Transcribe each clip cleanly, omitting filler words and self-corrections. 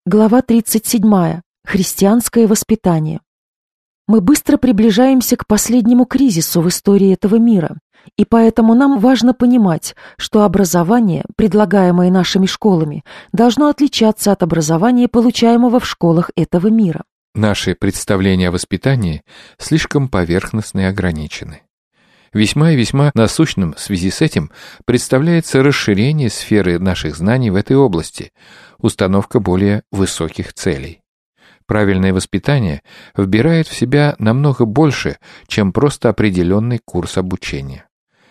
Глава 37. Христианское воспитание. Мы быстро приближаемся к последнему кризису в истории этого мира, и поэтому нам важно понимать, что образование, предлагаемое нашими школами, должно отличаться от образования, получаемого в школах этого мира. Наши представления о воспитании слишком поверхностны и ограничены. Весьма и весьма насущным в связи с этим представляется расширение сферы наших знаний в этой области, установка более высоких целей. Правильное воспитание вбирает в себя намного больше, чем просто определенный курс обучения.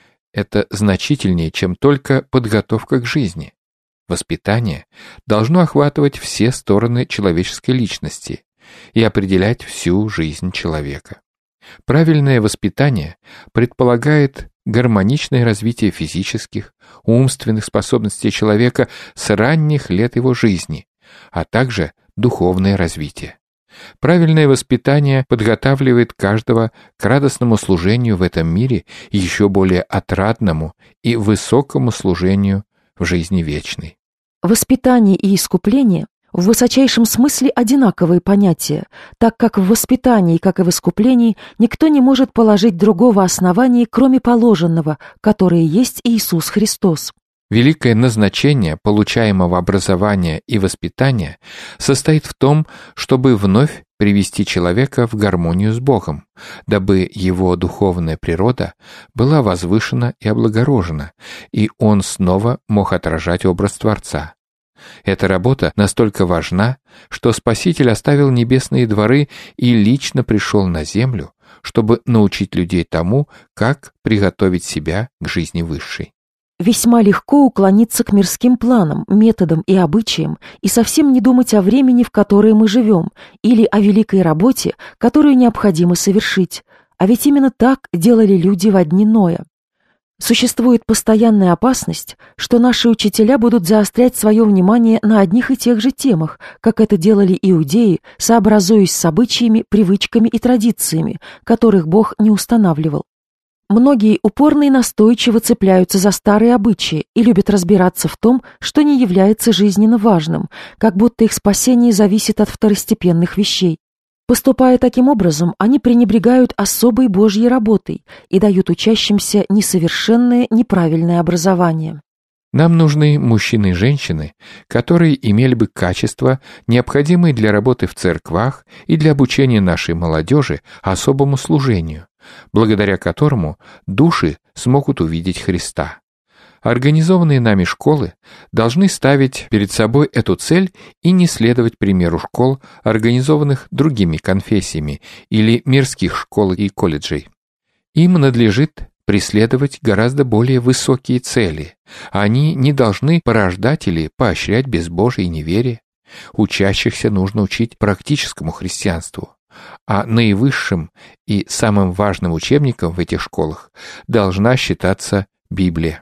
Это значительнее, чем только подготовка к жизни. Воспитание должно охватывать все стороны человеческой личности и определять всю жизнь человека. Правильное воспитание предполагает гармоничное развитие физических, умственных способностей человека с ранних лет его жизни, а также духовное развитие. Правильное воспитание подготавливает каждого к радостному служению в этом мире и еще более отрадному и высокому служению в жизни вечной. Воспитание и искупление в высочайшем смысле одинаковые понятия, так как в воспитании, как и в искуплении, никто не может положить другого основания, кроме положенного, которое есть Иисус Христос. Великое назначение получаемого образования и воспитания состоит в том, чтобы вновь привести человека в гармонию с Богом, дабы его духовная природа была возвышена и облагорожена, и он снова мог отражать образ Творца. Эта работа настолько важна, что Спаситель оставил небесные дворы и лично пришел на землю, чтобы научить людей тому, как приготовить себя к жизни высшей. Весьма легко уклониться к мирским планам, методам и обычаям и совсем не думать о времени, в которое мы живем, или о великой работе, которую необходимо совершить. А ведь именно так делали люди во дни Ноя. Существует постоянная опасность, что наши учителя будут заострять свое внимание на одних и тех же темах, как это делали иудеи, сообразуясь с обычаями, привычками и традициями, которых Бог не устанавливал. Многие упорно и настойчиво цепляются за старые обычаи и любят разбираться в том, что не является жизненно важным, как будто их спасение зависит от второстепенных вещей. Поступая таким образом, они пренебрегают особой Божьей работой и дают учащимся несовершенное, неправильное образование. Нам нужны мужчины и женщины, которые имели бы качества, необходимые для работы в церквах и для обучения нашей молодежи особому служению, благодаря которому души смогут увидеть Христа. Организованные нами школы должны ставить перед собой эту цель и не следовать примеру школ, организованных другими конфессиями или мирских школ и колледжей. Им надлежит преследовать гораздо более высокие цели. Они не должны порождать или поощрять безбожие и неверие. Учащихся нужно учить практическому христианству, а наивысшим и самым важным учебником в этих школах должна считаться Библия.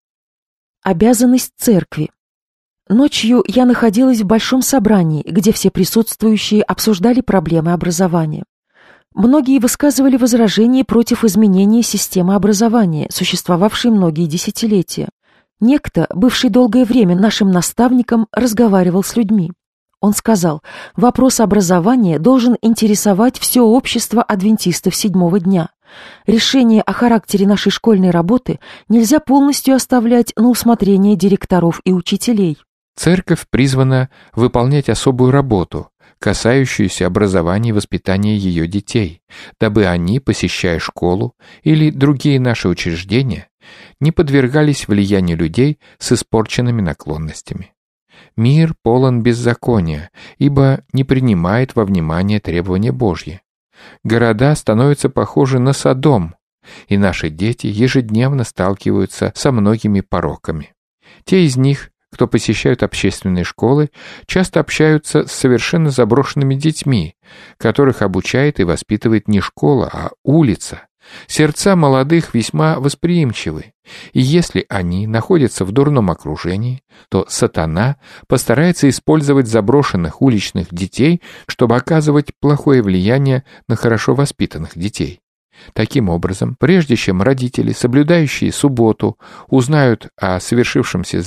Обязанность церкви. Ночью я находилась в большом собрании, где все присутствующие обсуждали проблемы образования. Многие высказывали возражения против изменения системы образования, существовавшей многие десятилетия. Некто, бывший долгое время нашим наставником, разговаривал с людьми. Он сказал, вопрос образования должен интересовать все общество адвентистов седьмого дня. Решение о характере нашей школьной работы нельзя полностью оставлять на усмотрение директоров и учителей. Церковь призвана выполнять особую работу, касающуюся образования и воспитания ее детей, дабы они, посещая школу или другие наши учреждения, не подвергались влиянию людей с испорченными наклонностями. Мир полон беззакония, ибо не принимает во внимание требования Божьи. Города становятся похожи на Содом, и наши дети ежедневно сталкиваются со многими пороками. Те из них, кто посещают общественные школы, часто общаются с совершенно заброшенными детьми, которых обучает и воспитывает не школа, а улица. Сердца молодых весьма восприимчивы, и если они находятся в дурном окружении, то сатана постарается использовать заброшенных уличных детей, чтобы оказывать плохое влияние на хорошо воспитанных детей. Таким образом, прежде чем родители, соблюдающие субботу, узнают о совершившемся зле,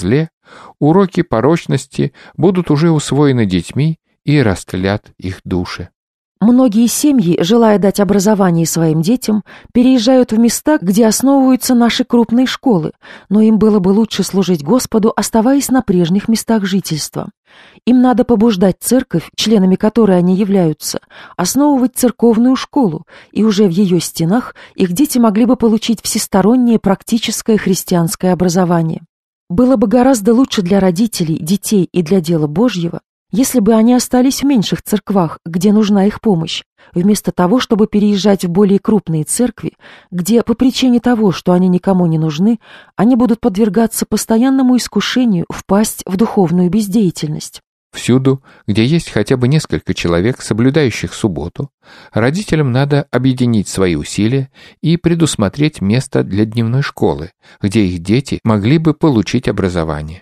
Уроки порочности будут уже усвоены детьми и растлят их души. Многие семьи, желая дать образование своим детям, переезжают в места, где основываются наши крупные школы, но им было бы лучше служить Господу, оставаясь на прежних местах жительства. Им надо побуждать церковь, членами которой они являются, основывать церковную школу, и уже в ее стенах их дети могли бы получить всестороннее практическое христианское образование. Было бы гораздо лучше для родителей, детей и для дела Божьего, если бы они остались в меньших церквах, где нужна их помощь, вместо того, чтобы переезжать в более крупные церкви, где по причине того, что они никому не нужны, они будут подвергаться постоянному искушению впасть в духовную бездеятельность. Всюду, где есть хотя бы несколько человек, соблюдающих субботу, родителям надо объединить свои усилия и предусмотреть место для дневной школы, где их дети могли бы получить образование.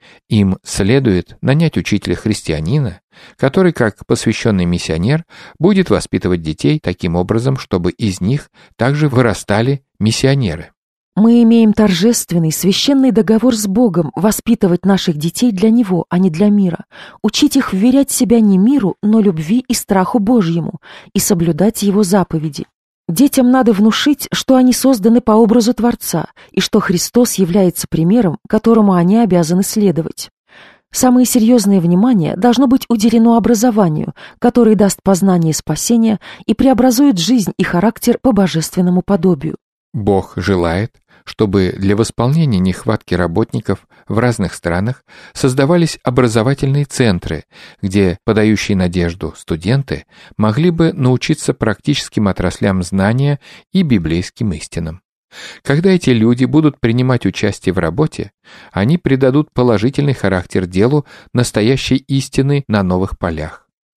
Им следует нанять учителя-христианина, который, как посвященный миссионер, будет воспитывать детей таким образом, чтобы из них также вырастали миссионеры. Мы имеем торжественный, священный договор с Богом воспитывать наших детей для Него, а не для мира, учить их вверять себя не миру, но любви и страху Божьему, и соблюдать Его заповеди. Детям надо внушить, что они созданы по образу Творца, и что Христос является примером, которому они обязаны следовать. Самое серьезное внимание должно быть уделено образованию, которое даст познание спасения и преобразует жизнь и характер по божественному подобию. Бог желает, чтобы для восполнения нехватки работников в разных странах создавались образовательные центры, где подающие надежду студенты могли бы научиться практическим отраслям знания и библейским истинам. Когда эти люди будут принимать участие в работе, они придадут положительный характер делу настоящей истины на новых полях.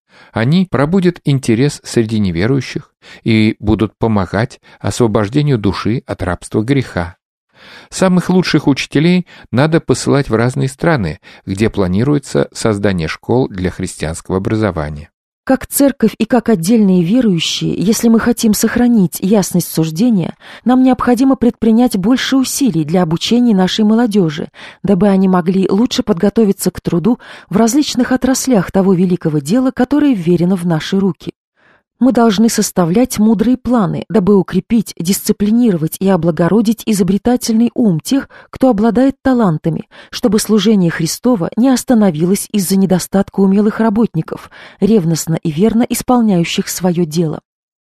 Они пробудят интерес среди неверующих и будут помогать освобождению души от рабства греха. Самых лучших учителей надо посылать в разные страны, где планируется создание школ для христианского образования. Как церковь и как отдельные верующие, если мы хотим сохранить ясность суждения, нам необходимо предпринять больше усилий для обучения нашей молодежи, дабы они могли лучше подготовиться к труду в различных отраслях того великого дела, которое вверено в наши руки. Мы должны составлять мудрые планы, дабы укрепить, дисциплинировать и облагородить изобретательный ум тех, кто обладает талантами, чтобы служение Христово не остановилось из-за недостатка умелых работников, ревностно и верно исполняющих свое дело.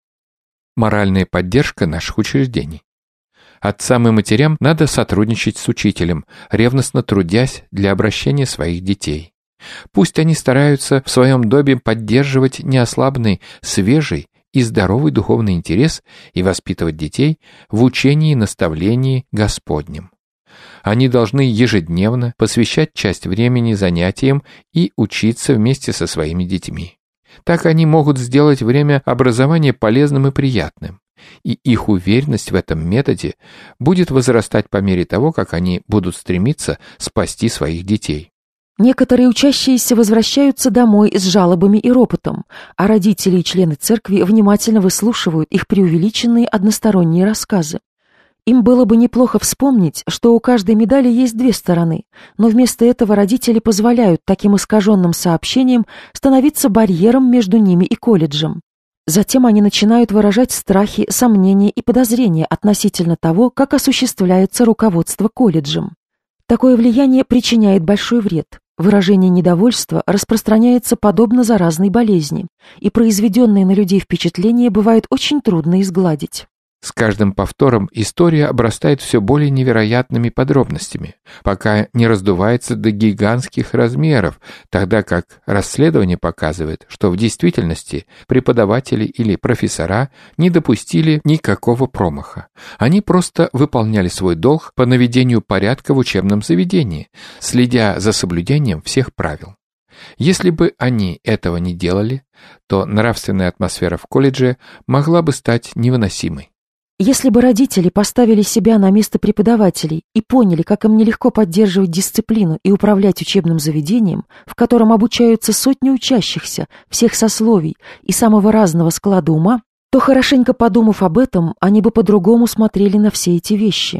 Моральная поддержка наших учреждений. Отцам и матерям надо сотрудничать с учителем, ревностно трудясь для обращения своих детей. Пусть они стараются в своем доме поддерживать неослабный, свежий и здоровый духовный интерес и воспитывать детей в учении и наставлении Господнем. Они должны ежедневно посвящать часть времени занятиям и учиться вместе со своими детьми. Так они могут сделать время образования полезным и приятным, и их уверенность в этом методе будет возрастать по мере того, как они будут стремиться спасти своих детей. Некоторые учащиеся возвращаются домой с жалобами и ропотом, а родители и члены церкви внимательно выслушивают их преувеличенные односторонние рассказы. Им было бы неплохо вспомнить, что у каждой медали есть две стороны, но вместо этого родители позволяют таким искаженным сообщениям становиться барьером между ними и колледжем. Затем они начинают выражать страхи, сомнения и подозрения относительно того, как осуществляется руководство колледжем. Такое влияние причиняет большой вред. Выражение недовольства распространяется подобно заразной болезни, и произведенные на людей впечатления бывает очень трудно изгладить. С каждым повтором история обрастает все более невероятными подробностями, пока не раздувается до гигантских размеров, тогда как расследование показывает, что в действительности преподаватели или профессора не допустили никакого промаха. Они просто выполняли свой долг по наведению порядка в учебном заведении, следя за соблюдением всех правил. Если бы они этого не делали, то нравственная атмосфера в колледже могла бы стать невыносимой. Если бы родители поставили себя на место преподавателей и поняли, как им нелегко поддерживать дисциплину и управлять учебным заведением, в котором обучаются сотни учащихся, всех сословий и самого разного склада ума, то, хорошенько подумав об этом, они бы по-другому смотрели на все эти вещи.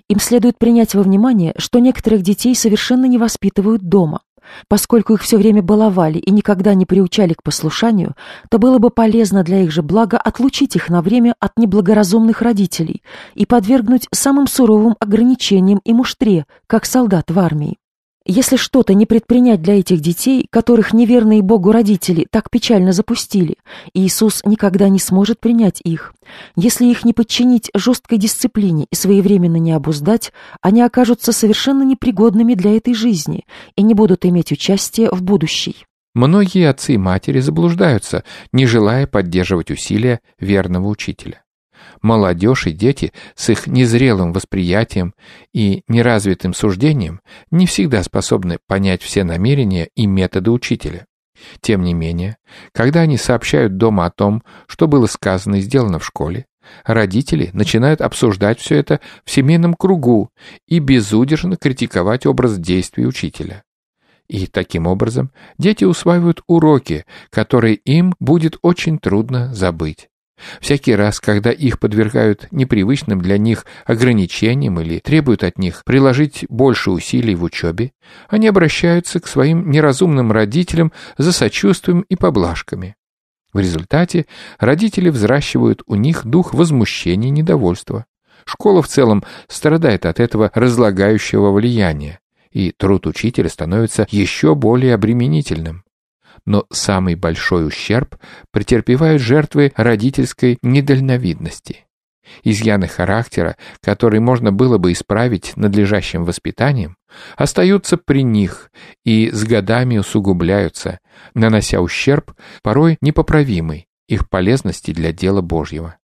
Им следует принять во внимание, что некоторых детей совершенно не воспитывают дома. Поскольку их все время баловали и никогда не приучали к послушанию, то было бы полезно для их же блага отлучить их на время от неблагоразумных родителей и подвергнуть самым суровым ограничениям и муштре, как солдат в армии. Если что-то не предпринять для этих детей, которых неверные Богу родители так печально запустили, Иисус никогда не сможет принять их. Если их не подчинить жесткой дисциплине и своевременно не обуздать, они окажутся совершенно непригодными для этой жизни и не будут иметь участия в будущей. Многие отцы и матери заблуждаются, не желая поддерживать усилия верного учителя. Молодежь и дети с их незрелым восприятием и неразвитым суждением не всегда способны понять все намерения и методы учителя. Тем не менее, когда они сообщают дома о том, что было сказано и сделано в школе, родители начинают обсуждать все это в семейном кругу и безудержно критиковать образ действий учителя. И таким образом дети усваивают уроки, которые им будет очень трудно забыть. Всякий раз, когда их подвергают непривычным для них ограничениям или требуют от них приложить больше усилий в учебе, они обращаются к своим неразумным родителям за сочувствием и поблажками. В результате родители взращивают у них дух возмущения и недовольства. Школа в целом страдает от этого разлагающего влияния, и труд учителя становится еще более обременительным. Но самый большой ущерб претерпевают жертвы родительской недальновидности. Изъяны характера, которые можно было бы исправить надлежащим воспитанием, остаются при них и с годами усугубляются, нанося ущерб, порой непоправимый, их полезности для дела Божьего.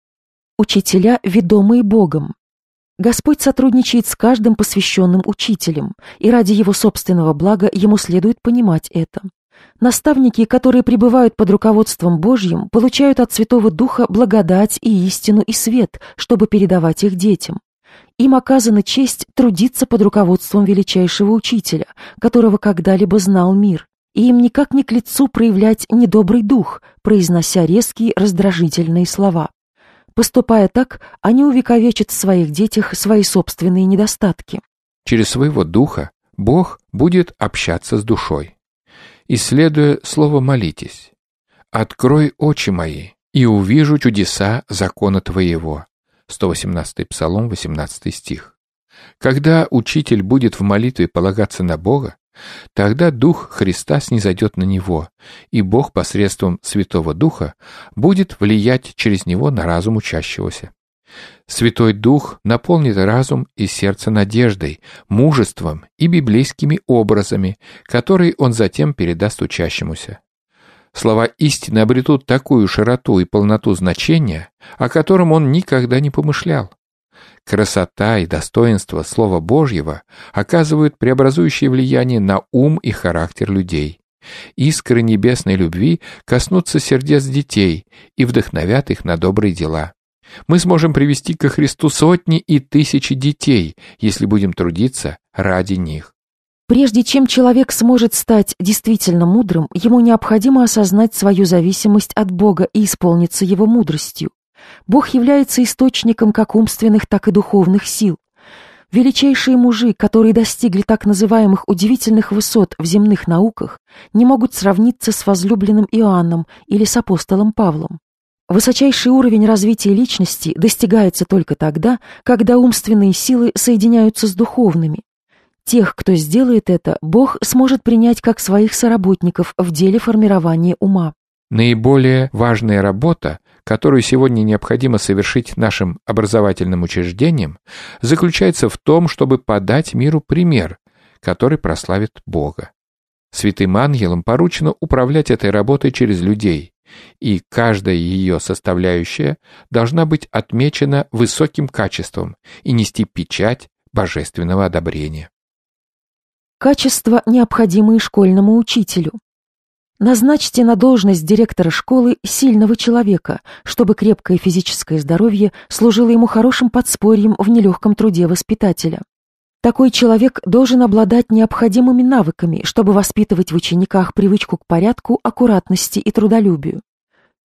Учителя, ведомые Богом. Господь сотрудничает с каждым посвященным учителем, и ради его собственного блага ему следует понимать это. Наставники, которые пребывают под руководством Божьим, получают от Святого Духа благодать и истину и свет, чтобы передавать их детям. Им оказана честь трудиться под руководством величайшего учителя, которого когда-либо знал мир, и им никак не к лицу проявлять недобрый дух, произнося резкие раздражительные слова. Поступая так, они увековечат в своих детях свои собственные недостатки. Через своего духа Бог будет общаться с душой. Исследуя слово «молитесь», «Открой очи мои, и увижу чудеса закона Твоего». 118-й Псалом, 18 стих. Когда учитель будет в молитве полагаться на Бога, тогда Дух Христа снизойдет на него, и Бог посредством Святого Духа будет влиять через него на разум учащегося. Святой Дух наполнит разум и сердце надеждой, мужеством и библейскими образами, которые он затем передаст учащемуся. Слова истины обретут такую широту и полноту значения, о котором он никогда не помышлял. Красота и достоинство Слова Божьего оказывают преобразующее влияние на ум и характер людей. Искры небесной любви коснутся сердец детей и вдохновят их на добрые дела. Мы сможем привести ко Христу сотни и тысячи детей, если будем трудиться ради них. Прежде чем человек сможет стать действительно мудрым, ему необходимо осознать свою зависимость от Бога и исполниться Его мудростью. Бог является источником как умственных, так и духовных сил. Величайшие мужи, которые достигли так называемых удивительных высот в земных науках, не могут сравниться с возлюбленным Иоанном или с апостолом Павлом. Высочайший уровень развития личности достигается только тогда, когда умственные силы соединяются с духовными. Тех, кто сделает это, Бог сможет принять как своих соработников в деле формирования ума. Наиболее важная работа, которую сегодня необходимо совершить нашим образовательным учреждениям, заключается в том, чтобы подать миру пример, который прославит Бога. Святым ангелам поручено управлять этой работой через людей, и каждая ее составляющая должна быть отмечена высоким качеством и нести печать божественного одобрения. Качества, необходимые школьному учителю. Назначьте на должность директора школы сильного человека, чтобы крепкое физическое здоровье служило ему хорошим подспорьем в нелегком труде воспитателя. Такой человек должен обладать необходимыми навыками, чтобы воспитывать в учениках привычку к порядку, аккуратности и трудолюбию.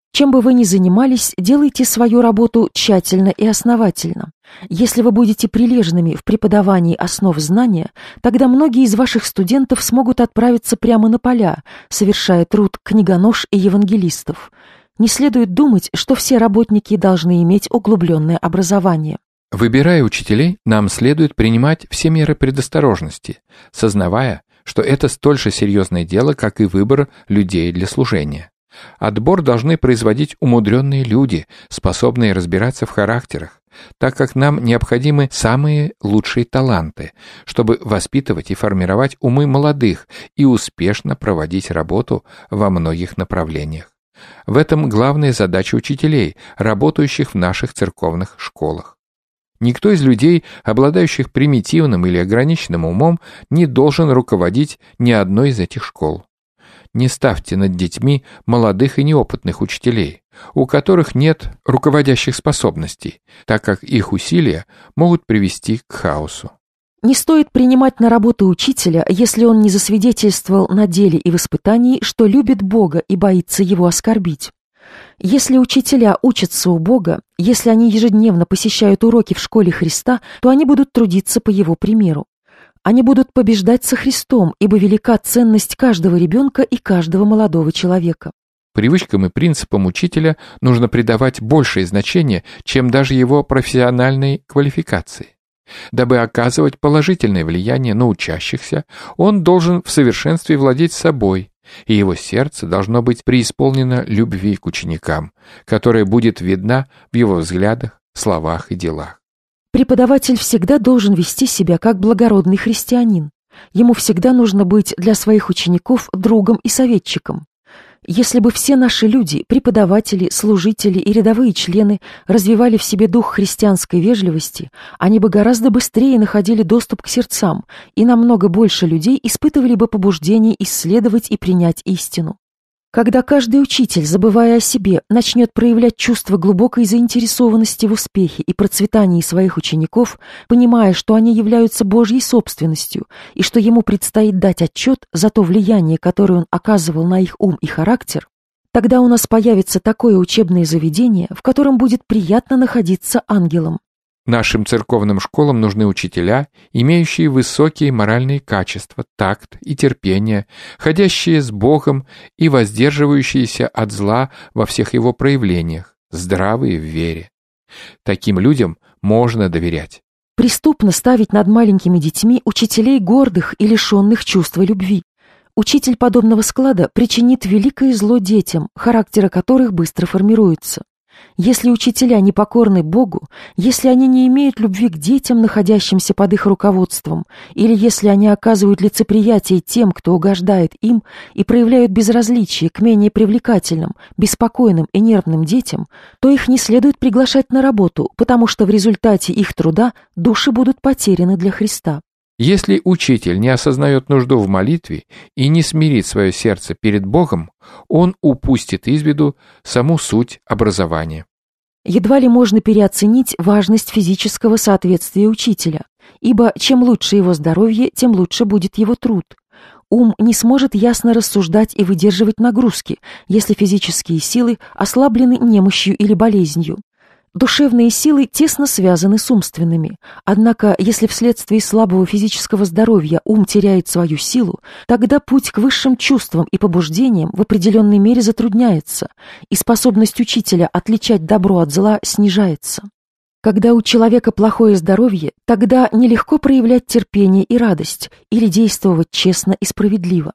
Чем бы вы ни занимались, делайте свою работу тщательно и основательно. Если вы будете прилежными в преподавании основ знания, тогда многие из ваших студентов смогут отправиться прямо на поля, совершая труд книгонож и евангелистов. Не следует думать, что все работники должны иметь углубленное образование. Выбирая учителей, нам следует принимать все меры предосторожности, сознавая, что это столь же серьезное дело, как и выбор людей для служения. Отбор должны производить умудренные люди, способные разбираться в характерах, так как нам необходимы самые лучшие таланты, чтобы воспитывать и формировать умы молодых и успешно проводить работу во многих направлениях. В этом главная задача учителей, работающих в наших церковных школах. Никто из людей, обладающих примитивным или ограниченным умом, не должен руководить ни одной из этих школ. Не ставьте над детьми молодых и неопытных учителей, у которых нет руководящих способностей, так как их усилия могут привести к хаосу. Не стоит принимать на работу учителя, если он не засвидетельствовал на деле и в испытании, что любит Бога и боится его оскорбить. Если учителя учатся у Бога, если они ежедневно посещают уроки в школе Христа, то они будут трудиться по его примеру. Они будут побеждать со Христом, ибо велика ценность каждого ребенка и каждого молодого человека. Привычкам и принципам учителя нужно придавать большее значение, чем даже его профессиональной квалификации. Дабы оказывать положительное влияние на учащихся, он должен в совершенстве владеть собой, и его сердце должно быть преисполнено любви к ученикам, которая будет видна в его взглядах, словах и делах. Преподаватель всегда должен вести себя как благородный христианин. Ему всегда нужно быть для своих учеников другом и советчиком. Если бы все наши люди, преподаватели, служители и рядовые члены, развивали в себе дух христианской вежливости, они бы гораздо быстрее находили доступ к сердцам, и намного больше людей испытывали бы побуждение исследовать и принять истину. Когда каждый учитель, забывая о себе, начнет проявлять чувство глубокой заинтересованности в успехе и процветании своих учеников, понимая, что они являются Божьей собственностью и что ему предстоит дать отчет за то влияние, которое он оказывал на их ум и характер, тогда у нас появится такое учебное заведение, в котором будет приятно находиться ангелам. Нашим церковным школам нужны учителя, имеющие высокие моральные качества, такт и терпение, ходящие с Богом и воздерживающиеся от зла во всех его проявлениях, здравые в вере. Таким людям можно доверять. Преступно ставить над маленькими детьми учителей гордых и лишенных чувства любви. Учитель подобного склада причинит великое зло детям, характеры которых быстро формируются. Если учителя непокорны Богу, если они не имеют любви к детям, находящимся под их руководством, или если они оказывают лицеприятие тем, кто угождает им, и проявляют безразличие к менее привлекательным, беспокойным и нервным детям, то их не следует приглашать на работу, потому что в результате их труда души будут потеряны для Христа. Если учитель не осознает нужду в молитве и не смирит свое сердце перед Богом, он упустит из виду саму суть образования. Едва ли можно переоценить важность физического соответствия учителя, ибо чем лучше его здоровье, тем лучше будет его труд. Ум не сможет ясно рассуждать и выдерживать нагрузки, если физические силы ослаблены немощью или болезнью. Душевные силы тесно связаны с умственными, однако если вследствие слабого физического здоровья ум теряет свою силу, тогда путь к высшим чувствам и побуждениям в определенной мере затрудняется, и способность учителя отличать добро от зла снижается. Когда у человека плохое здоровье, тогда нелегко проявлять терпение и радость или действовать честно и справедливо.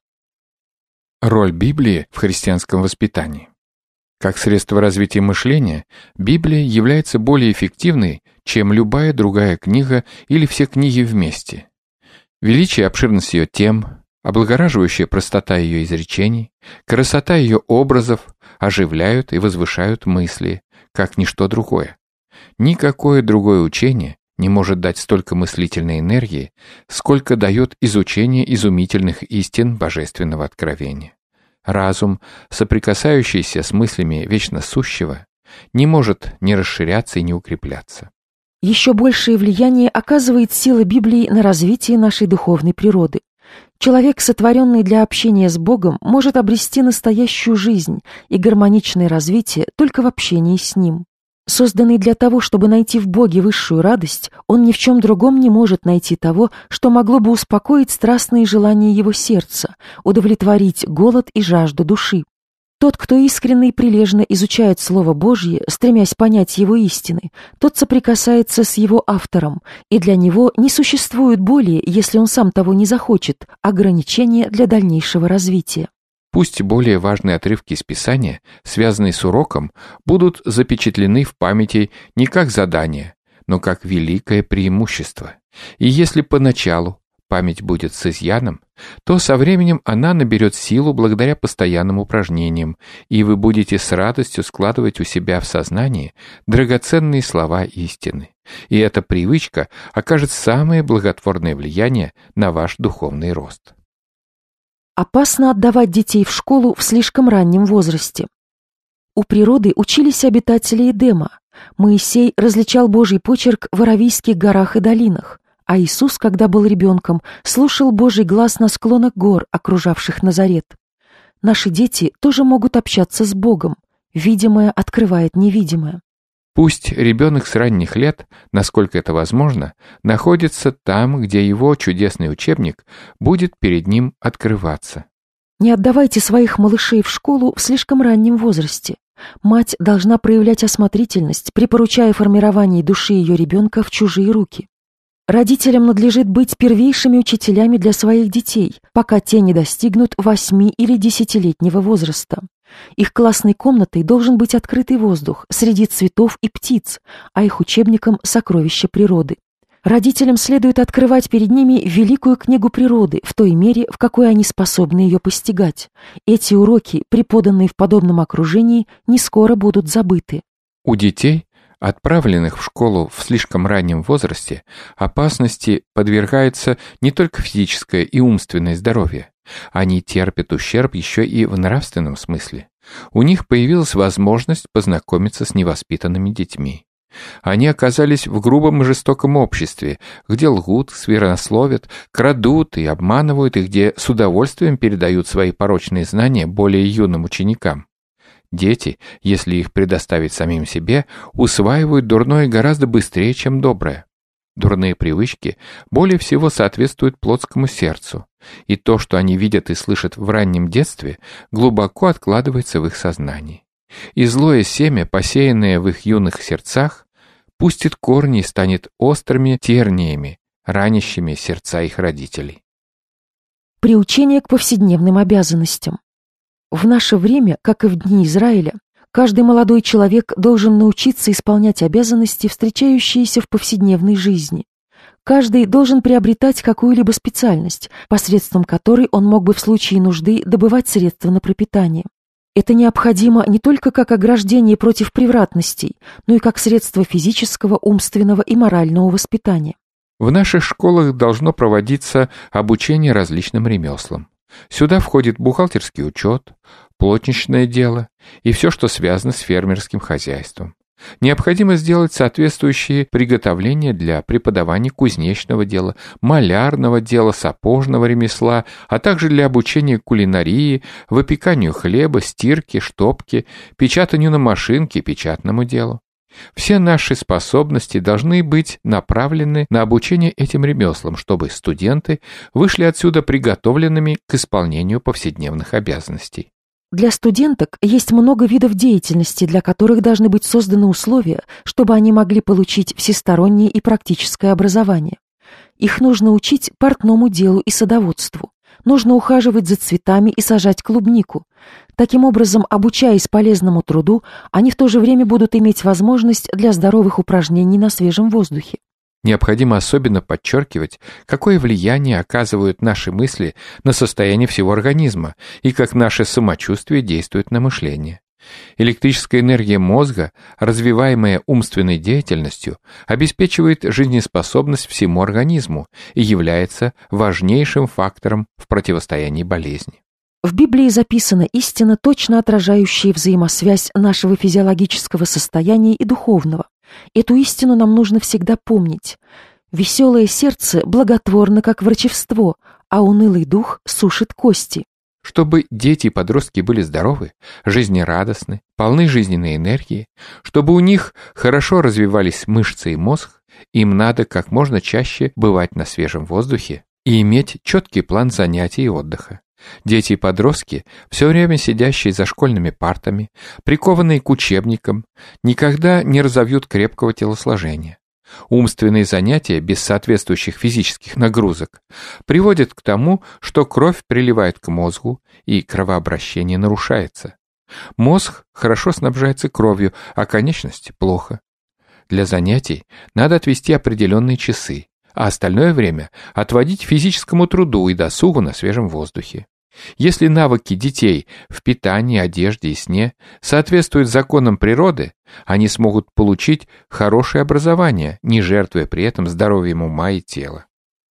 Роль Библии в христианском воспитании. Как средство развития мышления, Библия является более эффективной, чем любая другая книга или все книги вместе. Величие и обширность ее тем, облагораживающая простота ее изречений, красота ее образов оживляют и возвышают мысли, как ничто другое. Никакое другое учение не может дать столько мыслительной энергии, сколько дает изучение изумительных истин божественного откровения. Разум, соприкасающийся с мыслями вечно сущего, не может ни расширяться и ни укрепляться. Еще большее влияние оказывает сила Библии на развитие нашей духовной природы. Человек, сотворенный для общения с Богом, может обрести настоящую жизнь и гармоничное развитие только в общении с Ним. Созданный для того, чтобы найти в Боге высшую радость, он ни в чем другом не может найти того, что могло бы успокоить страстные желания его сердца, удовлетворить голод и жажду души. Тот, кто искренне и прилежно изучает Слово Божье, стремясь понять его истины, тот соприкасается с его автором, и для него не существует более, если он сам того не захочет, ограничения для дальнейшего развития. Пусть более важные отрывки из Писания, связанные с уроком, будут запечатлены в памяти не как задание, но как великое преимущество. И если поначалу память будет с изъяном, то со временем она наберет силу благодаря постоянным упражнениям, и вы будете с радостью складывать у себя в сознании драгоценные слова истины. И эта привычка окажет самое благотворное влияние на ваш духовный рост. Опасно отдавать детей в школу в слишком раннем возрасте. У природы учились обитатели Эдема. Моисей различал Божий почерк в Аравийских горах и долинах, а Иисус, когда был ребенком, слушал Божий глас на склонах гор, окружавших Назарет. Наши дети тоже могут общаться с Богом. Видимое открывает невидимое. Пусть ребенок с ранних лет, насколько это возможно, находится там, где его чудесный учебник будет перед ним открываться. Не отдавайте своих малышей в школу в слишком раннем возрасте. Мать должна проявлять осмотрительность, припоручая формирование души ее ребенка в чужие руки. Родителям надлежит быть первейшими учителями для своих детей, пока те не достигнут 8 или 10-летнего возраста. Их классной комнатой должен быть открытый воздух среди цветов и птиц, а их учебником — сокровища природы. Родителям следует открывать перед ними великую книгу природы в той мере, в какой они способны ее постигать. Эти уроки, преподанные в подобном окружении, не скоро будут забыты. У детей, отправленных в школу в слишком раннем возрасте, опасности подвергается не только физическое и умственное здоровье. Они терпят ущерб еще и в нравственном смысле. У них появилась возможность познакомиться с невоспитанными детьми. Они оказались в грубом и жестоком обществе, где лгут, сквернословят, крадут и обманывают, и где с удовольствием передают свои порочные знания более юным ученикам. Дети, если их предоставить самим себе, усваивают дурное гораздо быстрее, чем доброе. Дурные привычки более всего соответствуют плотскому сердцу, и то, что они видят и слышат в раннем детстве, глубоко откладывается в их сознании. И злое семя, посеянное в их юных сердцах, пустит корни и станет острыми терниями, ранящими сердца их родителей. Приучение к повседневным обязанностям. В наше время, как и в дни Израиля, каждый молодой человек должен научиться исполнять обязанности, встречающиеся в повседневной жизни. Каждый должен приобретать какую-либо специальность, посредством которой он мог бы в случае нужды добывать средства на пропитание. Это необходимо не только как ограждение против превратностей, но и как средство физического, умственного и морального воспитания. В наших школах должно проводиться обучение различным ремеслам. Сюда входит бухгалтерский учет, плотничное дело и все, что связано с фермерским хозяйством. Необходимо сделать соответствующие приготовления для преподавания кузнечного дела, малярного дела, сапожного ремесла, а также для обучения кулинарии, выпеканию хлеба, стирке, штопке, печатанию на машинке, печатному делу. Все наши способности должны быть направлены на обучение этим ремеслам, чтобы студенты вышли отсюда приготовленными к исполнению повседневных обязанностей. Для студенток есть много видов деятельности, для которых должны быть созданы условия, чтобы они могли получить всестороннее и практическое образование. Их нужно учить портному делу и садоводству. Нужно ухаживать за цветами и сажать клубнику. Таким образом, обучаясь полезному труду, они в то же время будут иметь возможность для здоровых упражнений на свежем воздухе. Необходимо особенно подчеркивать, какое влияние оказывают наши мысли на состояние всего организма и как наше самочувствие действует на мышление. Электрическая энергия мозга, развиваемая умственной деятельностью, обеспечивает жизнеспособность всему организму и является важнейшим фактором в противостоянии болезни. В Библии записана истина, точно отражающая взаимосвязь нашего физиологического состояния и духовного. Эту истину нам нужно всегда помнить. Веселое сердце благотворно, как врачевство, а унылый дух сушит кости. Чтобы дети и подростки были здоровы, жизнерадостны, полны жизненной энергии, чтобы у них хорошо развивались мышцы и мозг, им надо как можно чаще бывать на свежем воздухе и иметь четкий план занятий и отдыха. Дети и подростки, все время сидящие за школьными партами, прикованные к учебникам, никогда не разовьют крепкого телосложения. Умственные занятия без соответствующих физических нагрузок приводят к тому, что кровь приливает к мозгу и кровообращение нарушается. Мозг хорошо снабжается кровью, а конечности плохо. Для занятий надо отвести определенные часы, а остальное время отводить физическому труду и досугу на свежем воздухе. Если навыки детей в питании, одежде и сне соответствуют законам природы, они смогут получить хорошее образование, не жертвуя при этом здоровьем ума и тела.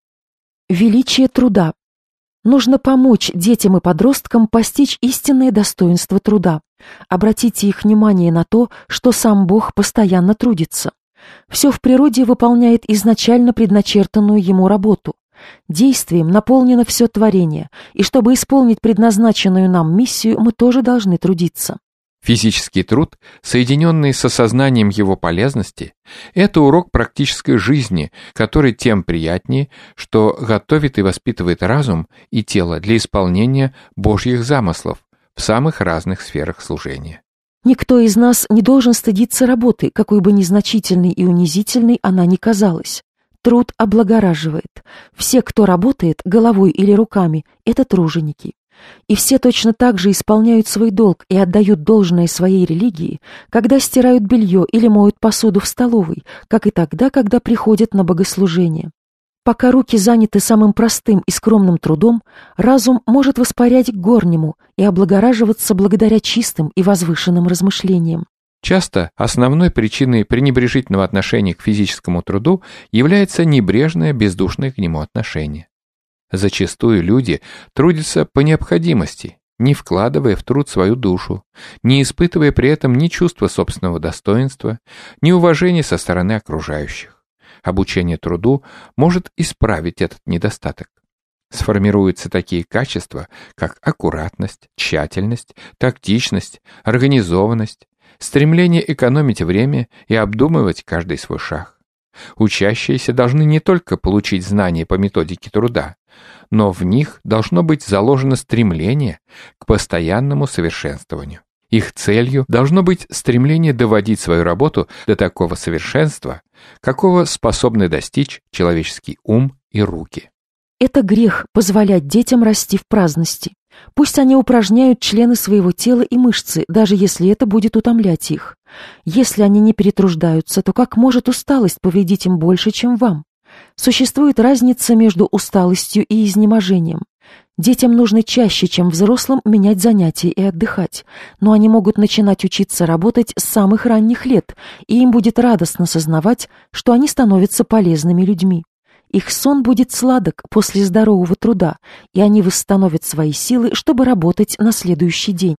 Величие труда. Нужно помочь детям и подросткам постичь истинное достоинство труда. Обратите их внимание на то, что сам Бог постоянно трудится. Все в природе выполняет изначально предначертанную ему работу. Действием наполнено все творение, и чтобы исполнить предназначенную нам миссию, мы тоже должны трудиться. Физический труд, соединенный с осознанием его полезности, это урок практической жизни, который тем приятнее, что готовит и воспитывает разум и тело для исполнения Божьих замыслов в самых разных сферах служения. Никто из нас не должен стыдиться работы, какой бы незначительной и унизительной она ни казалась. Труд облагораживает. Все, кто работает головой или руками, это труженики. И все точно так же исполняют свой долг и отдают должное своей религии, когда стирают белье или моют посуду в столовой, как и тогда, когда приходят на богослужение. Пока руки заняты самым простым и скромным трудом, разум может воспарять к горнему и облагораживаться благодаря чистым и возвышенным размышлениям. Часто основной причиной пренебрежительного отношения к физическому труду является небрежное, бездушное к нему отношение. Зачастую люди трудятся по необходимости, не вкладывая в труд свою душу, не испытывая при этом ни чувства собственного достоинства, ни уважения со стороны окружающих. Обучение труду может исправить этот недостаток. Сформируются такие качества, как аккуратность, тщательность, тактичность, организованность, стремление экономить время и обдумывать каждый свой шаг. Учащиеся должны не только получить знания по методике труда, но в них должно быть заложено стремление к постоянному совершенствованию. Их целью должно быть стремление доводить свою работу до такого совершенства, какого способны достичь человеческий ум и руки. Это грех позволять детям расти в праздности. Пусть они упражняют члены своего тела и мышцы, даже если это будет утомлять их. Если они не перетруждаются, то как может усталость повредить им больше, чем вам? Существует разница между усталостью и изнеможением. Детям нужно чаще, чем взрослым, менять занятия и отдыхать, но они могут начинать учиться работать с самых ранних лет, и им будет радостно сознавать, что они становятся полезными людьми. Их сон будет сладок после здорового труда, и они восстановят свои силы, чтобы работать на следующий день.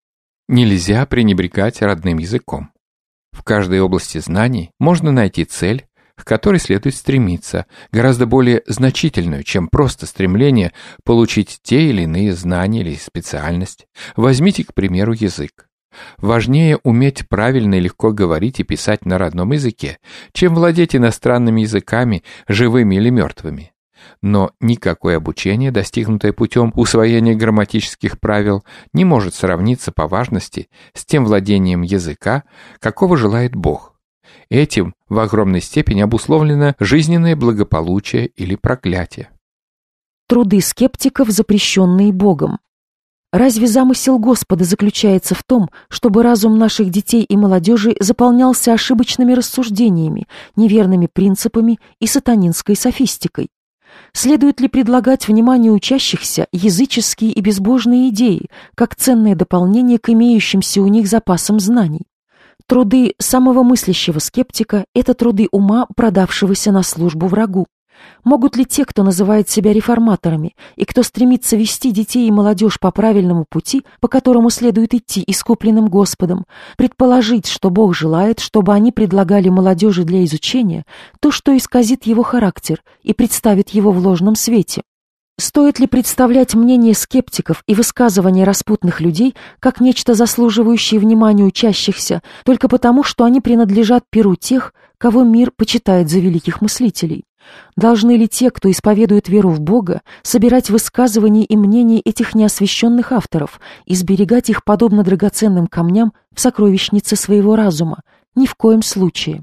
Нельзя пренебрегать родным языком. В каждой области знаний можно найти цель, к которой следует стремиться, гораздо более значительную, чем просто стремление получить те или иные знания или специальность. Возьмите, к примеру, язык. Важнее уметь правильно и легко говорить и писать на родном языке, чем владеть иностранными языками, живыми или мертвыми. Но никакое обучение, достигнутое путем усвоения грамматических правил, не может сравниться по важности с тем владением языка, какого желает Бог. Этим в огромной степени обусловлено жизненное благополучие или проклятие. Труды скептиков, запрещенные Богом. Разве замысел Господа заключается в том, чтобы разум наших детей и молодежи заполнялся ошибочными рассуждениями, неверными принципами и сатанинской софистикой? Следует ли предлагать вниманию учащихся языческие и безбожные идеи, как ценное дополнение к имеющимся у них запасам знаний? Труды самого мыслящего скептика – это труды ума, продавшегося на службу врагу. Могут ли те, кто называет себя реформаторами, и кто стремится вести детей и молодежь по правильному пути, по которому следует идти искупленным Господом, предположить, что Бог желает, чтобы они предлагали молодежи для изучения то, что исказит его характер и представит его в ложном свете? Стоит ли представлять мнение скептиков и высказывания распутных людей как нечто заслуживающее внимания учащихся только потому, что они принадлежат перу тех, кого мир почитает за великих мыслителей? Должны ли те, кто исповедует веру в Бога, собирать высказывания и мнения этих неосвященных авторов и сберегать их подобно драгоценным камням в сокровищнице своего разума? Ни в коем случае.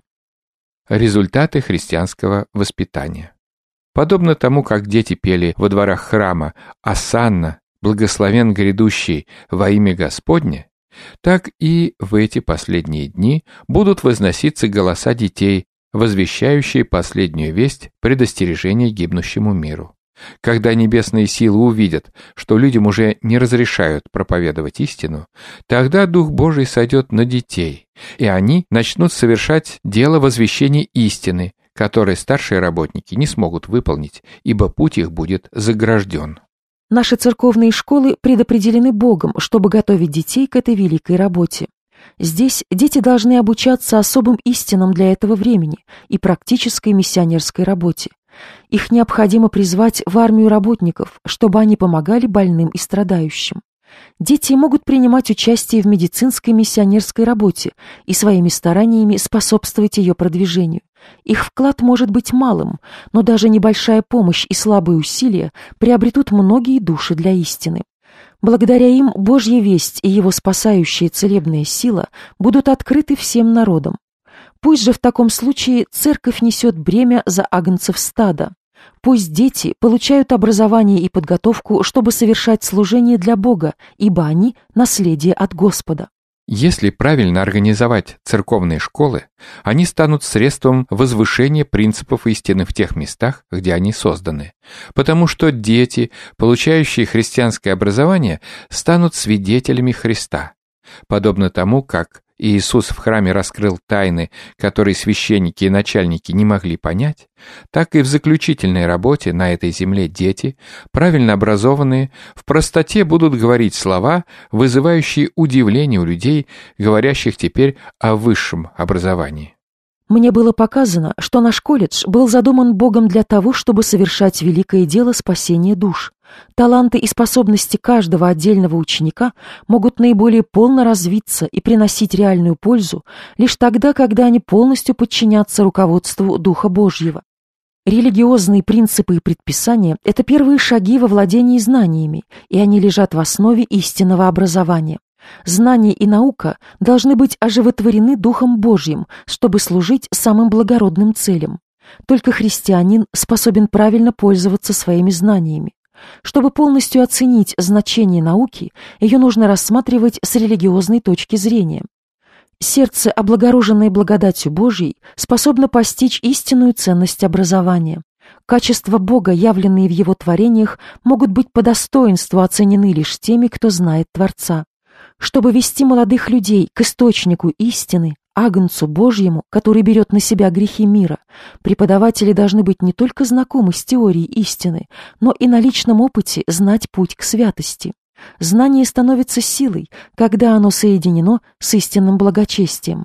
Результаты христианского воспитания. Подобно тому, как дети пели во дворах храма «Осанна, благословен грядущий во имя Господне», так и в эти последние дни будут возноситься голоса детей, возвещающие последнюю весть предостережения гибнущему миру. Когда небесные силы увидят, что людям уже не разрешают проповедовать истину, тогда Дух Божий сойдет на детей, и они начнут совершать дело возвещения истины, которое старшие работники не смогут выполнить, ибо путь их будет загражден. Наши церковные школы предопределены Богом, чтобы готовить детей к этой великой работе. Здесь дети должны обучаться особым истинам для этого времени и практической миссионерской работе. Их необходимо призвать в армию работников, чтобы они помогали больным и страдающим. Дети могут принимать участие в медицинской миссионерской работе и своими стараниями способствовать ее продвижению. Их вклад может быть малым, но даже небольшая помощь и слабые усилия приобретут многие души для истины. Благодаря им Божья весть и его спасающая целебная сила будут открыты всем народам. Пусть же в таком случае церковь несет бремя за агнцев стада. Пусть дети получают образование и подготовку, чтобы совершать служение для Бога, ибо они – наследие от Господа. Если правильно организовать церковные школы, они станут средством возвышения принципов истины в тех местах, где они созданы, потому что дети, получающие христианское образование, станут свидетелями Христа. Подобно тому, как Иисус в храме раскрыл тайны, которые священники и начальники не могли понять, так и в заключительной работе на этой земле дети, правильно образованные, в простоте будут говорить слова, вызывающие удивление у людей, говорящих теперь о высшем образовании. Мне было показано, что наш колледж был задуман Богом для того, чтобы совершать великое дело спасения душ. Таланты и способности каждого отдельного ученика могут наиболее полно развиться и приносить реальную пользу лишь тогда, когда они полностью подчинятся руководству Духа Божьего. Религиозные принципы и предписания – это первые шаги во владении знаниями, и они лежат в основе истинного образования. Знание и наука должны быть оживотворены Духом Божьим, чтобы служить самым благородным целям. Только христианин способен правильно пользоваться своими знаниями. Чтобы полностью оценить значение науки, ее нужно рассматривать с религиозной точки зрения. Сердце, облагороженное благодатью Божьей, способно постичь истинную ценность образования. Качества Бога, явленные в Его творениях, могут быть по достоинству оценены лишь теми, кто знает Творца. Чтобы вести молодых людей к источнику истины, Агнцу Божьему, который берет на себя грехи мира, преподаватели должны быть не только знакомы с теорией истины, но и на личном опыте знать путь к святости. Знание становится силой, когда оно соединено с истинным благочестием.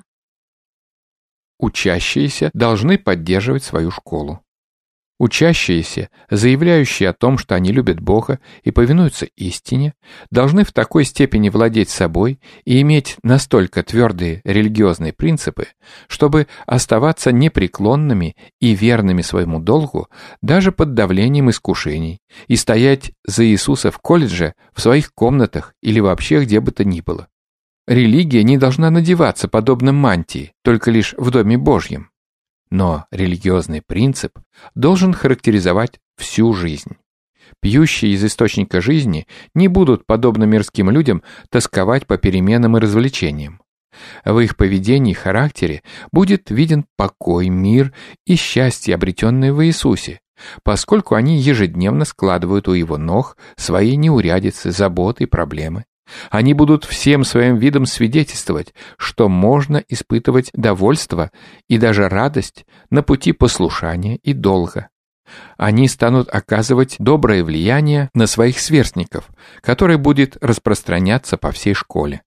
Учащиеся должны поддерживать свою школу. Учащиеся, заявляющие о том, что они любят Бога и повинуются истине, должны в такой степени владеть собой и иметь настолько твердые религиозные принципы, чтобы оставаться непреклонными и верными своему долгу даже под давлением искушений и стоять за Иисуса в колледже, в своих комнатах или вообще где бы то ни было. Религия не должна надеваться подобно мантии, только лишь в Доме Божьем. Но религиозный принцип должен характеризовать всю жизнь. Пьющие из источника жизни не будут, подобно мирским людям, тосковать по переменам и развлечениям. В их поведении и характере будет виден покой, мир и счастье, обретенные в Иисусе, поскольку они ежедневно складывают у Его ног свои неурядицы, заботы и проблемы. Они будут всем своим видом свидетельствовать, что можно испытывать довольство и даже радость на пути послушания и долга. Они станут оказывать доброе влияние на своих сверстников, которое будет распространяться по всей школе.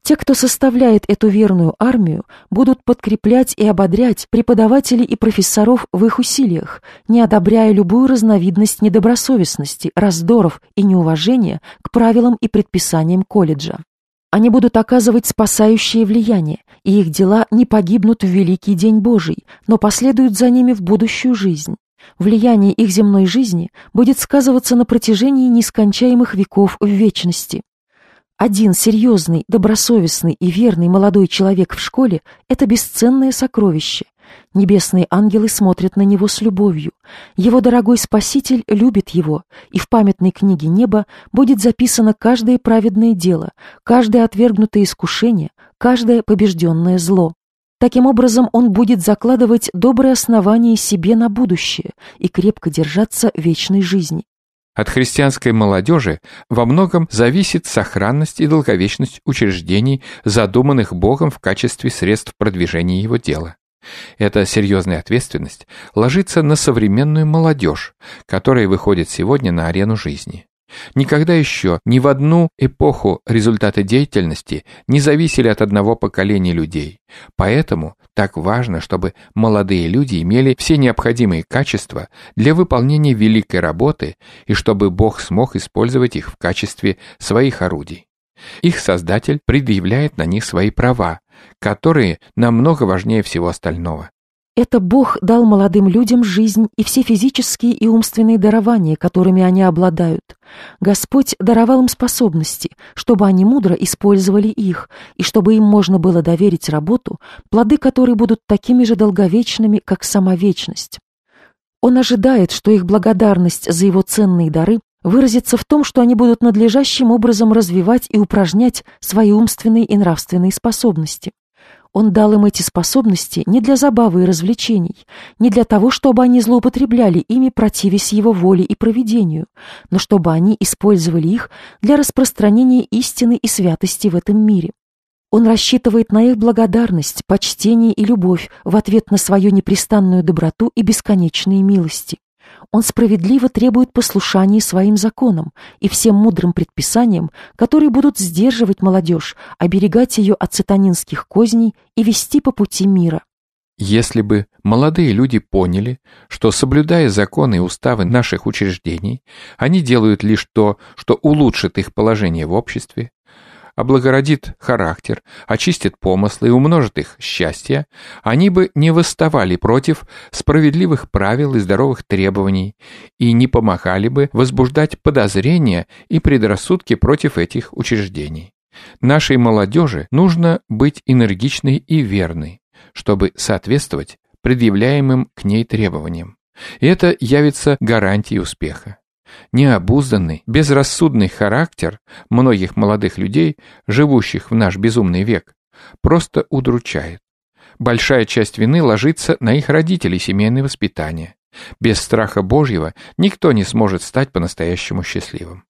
Те, кто составляет эту верную армию, будут подкреплять и ободрять преподавателей и профессоров в их усилиях, не одобряя любую разновидность недобросовестности, раздоров и неуважения к правилам и предписаниям колледжа. Они будут оказывать спасающее влияние, и их дела не погибнут в великий день Божий, но последуют за ними в будущую жизнь. Влияние их земной жизни будет сказываться на протяжении нескончаемых веков в вечности. Один серьезный, добросовестный и верный молодой человек в школе – это бесценное сокровище. Небесные ангелы смотрят на него с любовью. Его дорогой Спаситель любит его, и в памятной книге неба будет записано каждое праведное дело, каждое отвергнутое искушение, каждое побежденное зло. Таким образом, он будет закладывать добрые основания себе на будущее и крепко держаться вечной жизни. От христианской молодежи во многом зависит сохранность и долговечность учреждений, задуманных Богом в качестве средств продвижения Его дела. Эта серьезная ответственность ложится на современную молодежь, которая выходит сегодня на арену жизни. Никогда еще ни в одну эпоху результаты деятельности не зависели от одного поколения людей. Поэтому так важно, чтобы молодые люди имели все необходимые качества для выполнения великой работы и чтобы Бог смог использовать их в качестве своих орудий. Их Создатель предъявляет на них свои права, которые намного важнее всего остального. Это Бог дал молодым людям жизнь и все физические и умственные дарования, которыми они обладают. Господь даровал им способности, чтобы они мудро использовали их, и чтобы им можно было доверить работу, плоды которой будут такими же долговечными, как сама вечность. Он ожидает, что их благодарность за его ценные дары выразится в том, что они будут надлежащим образом развивать и упражнять свои умственные и нравственные способности. Он дал им эти способности не для забавы и развлечений, не для того, чтобы они злоупотребляли ими, противясь его воле и провидению, но чтобы они использовали их для распространения истины и святости в этом мире. Он рассчитывает на их благодарность, почтение и любовь в ответ на свою непрестанную доброту и бесконечные милости. Он справедливо требует послушания своим законам и всем мудрым предписаниям, которые будут сдерживать молодежь, оберегать ее от сатанинских козней и вести по пути мира. Если бы молодые люди поняли, что, соблюдая законы и уставы наших учреждений, они делают лишь то, что улучшит их положение в обществе, облагородит характер, очистит помыслы и умножит их счастье, они бы не восставали против справедливых правил и здоровых требований и не помогали бы возбуждать подозрения и предрассудки против этих учреждений. Нашей молодежи нужно быть энергичной и верной, чтобы соответствовать предъявляемым к ней требованиям. И это явится гарантией успеха. Необузданный, безрассудный характер многих молодых людей, живущих в наш безумный век, просто удручает. Большая часть вины ложится на их родителей и семейное воспитание. Без страха Божьего никто не сможет стать по-настоящему счастливым.